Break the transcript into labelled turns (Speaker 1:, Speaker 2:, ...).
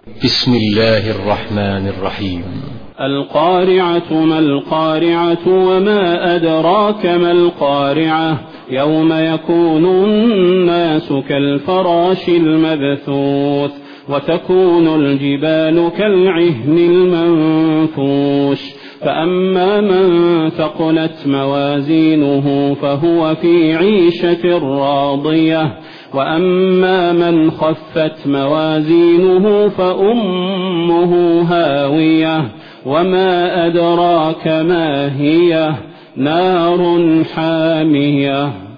Speaker 1: بسم الله الرحمن الرحيم.
Speaker 2: القارعة ما القارعة وما أدراك ما القارعة يوم يكون الناس كالفراش المبثوث وتكون الجبال كالعهن المنفوش فأما من ثقلت موازينه فهو في عيشة راضية وأما من خفت موازينه فأمه هاوية وما أدراك ما هي نار حامية.